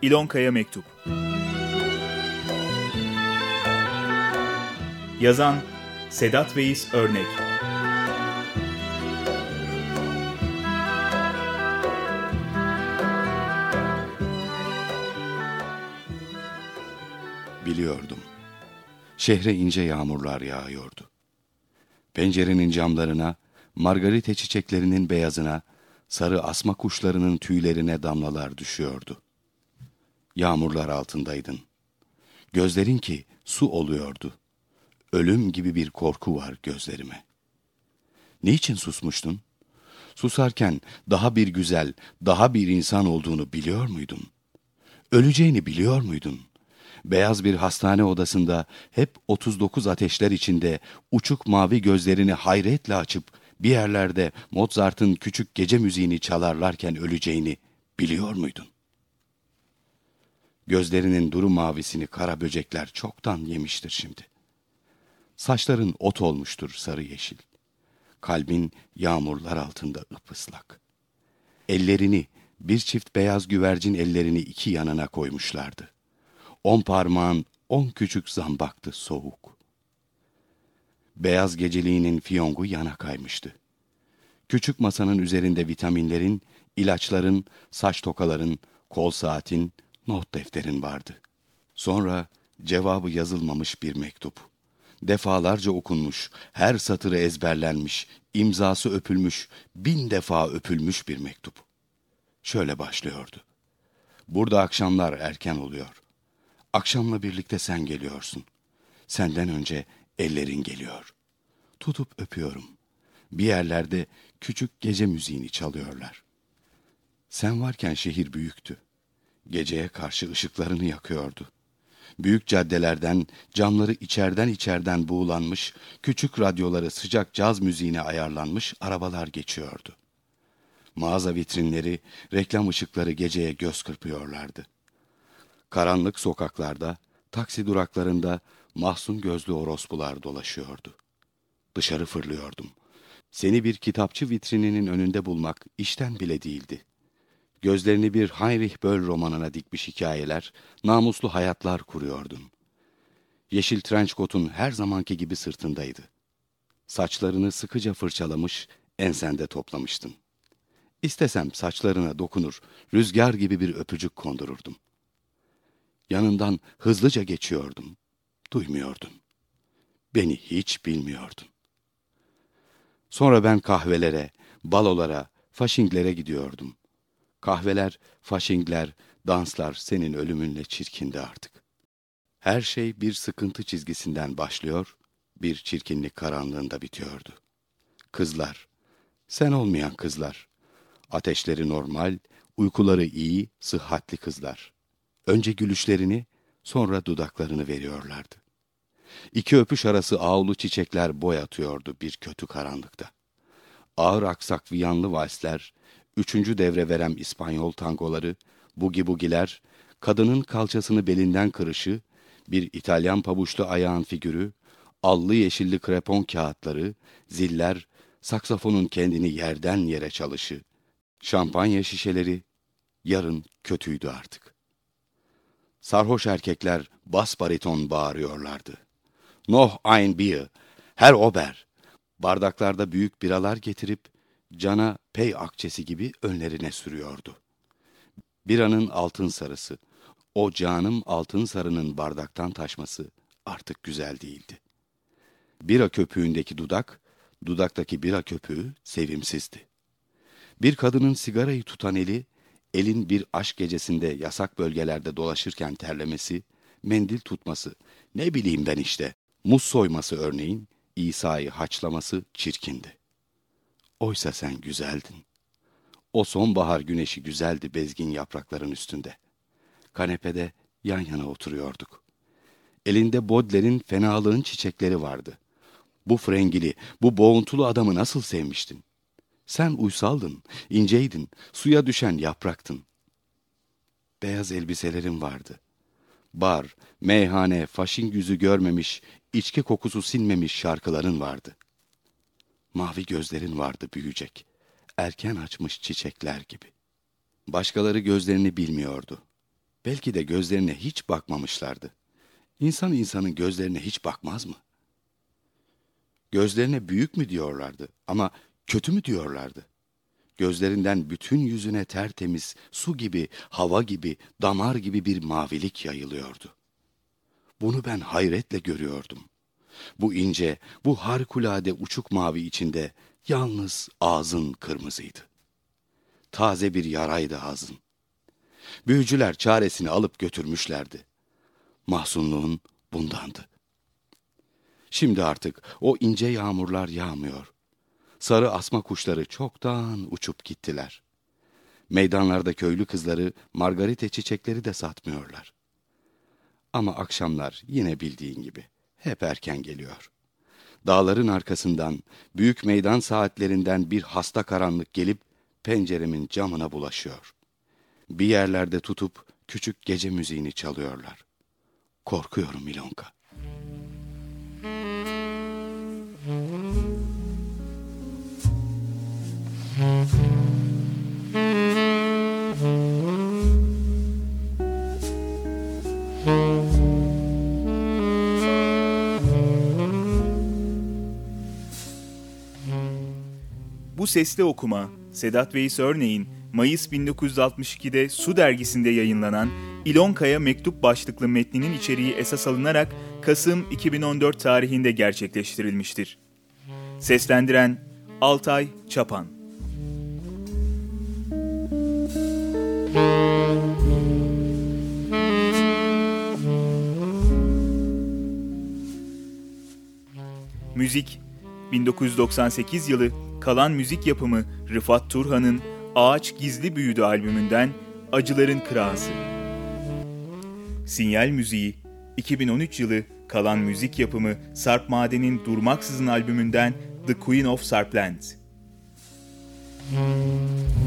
İlonka'ya mektup. Yazan Sedat Veys Örnek. Biliyordum. Şehre ince yağmurlar yağıyordu. Pencerenin camlarına, margarite çiçeklerinin beyazına, sarı asma kuşlarının tüylerine damlalar düşüyordu. Yağmurlar altındaydın. Gözlerin ki su oluyordu. Ölüm gibi bir korku var gözlerime. Niçin susmuştun? Susarken daha bir güzel, daha bir insan olduğunu biliyor muydun? Öleceğini biliyor muydun? Beyaz bir hastane odasında hep 39 ateşler içinde uçuk mavi gözlerini hayretle açıp bir yerlerde Mozart'ın küçük gece müziğini çalarlarken öleceğini biliyor muydun? Gözlerinin duru mavisini kara böcekler çoktan yemiştir şimdi. Saçların ot olmuştur sarı yeşil. Kalbin yağmurlar altında ıpıslak. Ellerini, bir çift beyaz güvercin ellerini iki yanına koymuşlardı. 10 parmağın 10 küçük zambaktı soğuk. Beyaz geceliğinin fiyongu yana kaymıştı. Küçük masanın üzerinde vitaminlerin, ilaçların, saç tokaların, kol saatin, not defterin vardı. Sonra cevabı yazılmamış bir mektup. Defalarca okunmuş, her satırı ezberlenmiş, imzası öpülmüş, 1000 defa öpülmüş bir mektup. Şöyle başlıyordu. Burada akşamlar erken oluyor. Akşamla birlikte sen geliyorsun. Senden önce ellerin geliyor. Tutup öpüyorum. Bir yerlerde küçük gece müziğini çalıyorlar. Sen varken şehir büyüktü. Geceye karşı ışıklarını yakıyordu. Büyük caddelerden, camları içerden buğulanmış, küçük radyoları sıcak caz müziğine ayarlanmış arabalar geçiyordu. Mağaza vitrinleri, reklam ışıkları geceye göz kırpıyorlardı. Karanlık sokaklarda, taksi duraklarında mahzun gözlü orospular dolaşıyordu. Dışarı fırlıyordum. Seni bir kitapçı vitrininin önünde bulmak işten bile değildi. Gözlerini bir Heinrich Böll romanına dikmiş hikayeler, namuslu hayatlar kuruyordun. Yeşil trenç kotun her zamanki gibi sırtındaydı. Saçlarını sıkıca fırçalamış, ensende toplamıştın. İstesem saçlarına dokunur, rüzgar gibi bir öpücük kondururdum. Yanından hızlıca geçiyordum. Duymuyordun. Beni hiç bilmiyordun. Sonra ben kahvelere, balolara, faşinglere gidiyordum. Kahveler, faşingler, danslar senin ölümünle çirkindi artık. Her şey bir sıkıntı çizgisinden başlıyor, bir çirkinlik karanlığında bitiyordu. Kızlar, sen olmayan kızlar. Ateşleri normal, uykuları iyi, sıhhatli kızlar. Önce gülüşlerini, sonra dudaklarını veriyorlardı. 2 öpüş arası ağulu çiçekler boy atıyordu bir kötü karanlıkta. Ağır aksak viyanlı valsler, 3. devre verem İspanyol tangoları, bugi bugiler, kadının kalçasını belinden kırışı, bir İtalyan pabuçlu ayağın figürü, allı yeşilli krepon kağıtları, ziller, saksafonun kendini yerden yere çalışı, şampanya şişeleri, yarın kötüydü artık. Sarhoş erkekler bas bariton bağırıyorlardı. Noch ein Bier, Herr Ober. Bardaklarda büyük biralar getirip cana pey akçesi gibi önlerine sürüyordu. Biranın altın sarısı, o canım altın sarının bardaktan taşması artık güzel değildi. Bira köpüğündeki dudak, dudaktaki bira köpüğü sevimsizdi. Bir kadının sigarayı tutan eli, elin bir aşk gecesinde yasak bölgelerde dolaşırken terlemesi, mendil tutması, ne bileyim ben işte, muz soyması örneğin, İsa'yı haçlaması çirkindi. Oysa sen güzeldin. O sonbahar güneşi güzeldi bezgin yaprakların üstünde. Kanepede yan yana oturuyorduk. Elinde Baudelaire'in Fenalığın Çiçekleri vardı. Bu frengili, bu boğuntulu adamı nasıl sevmiştin? Sen uysaldın, inceydin, suya düşen yapraktın. Beyaz elbiselerin vardı. Bar, meyhane, faşin yüzü görmemiş, içki kokusu sinmemiş şarkıların vardı. Mavi gözlerin vardı büyüyecek, erken açmış çiçekler gibi. Başkaları gözlerini bilmiyordu. Belki de gözlerine hiç bakmamışlardı. İnsan insanın gözlerine hiç bakmaz mı? Gözlerine büyük mü diyorlardı ama kötü mü diyorlardı? Gözlerinden bütün yüzüne tertemiz, su gibi, hava gibi, damar gibi bir mavilik yayılıyordu. Bunu ben hayretle görüyordum. Bu ince, bu harikulade uçuk mavi içinde yalnız ağzın kırmızıydı. Taze bir yaraydı ağzın. Büyücüler çaresini alıp götürmüşlerdi. Mahzunluğun bundandı. Şimdi artık o ince yağmurlar yağmıyor. Sarı asma kuşları çoktan uçup gittiler. Meydanlarda köylü kızları margarite çiçekleri de satmıyorlar. Ama akşamlar yine bildiğin gibi hep erken geliyor. Dağların arkasından, büyük meydan saatlerinden bir hasta karanlık gelip penceremin camına bulaşıyor. Bir yerlerde tutup küçük gece müziğini çalıyorlar. Korkuyorum İlonka. Bu sesli okuma, Sedat Veys Örneğin Mayıs 1962'de Su dergisinde yayınlanan İlonka'ya Mektup başlıklı metninin içeriği esas alınarak Kasım 2014 tarihinde gerçekleştirilmiştir. Seslendiren Altay Çapan. Müzik 1998 yılı Kalan müzik yapımı Rıfat Turhan'ın Ağaç Gizli Büyüdü albümünden Acıların Kırağısı. Sinyal müziği 2013 yılı Kalan müzik yapımı Sarp Maden'in Durmaksızın albümünden The Queen of Sarpland.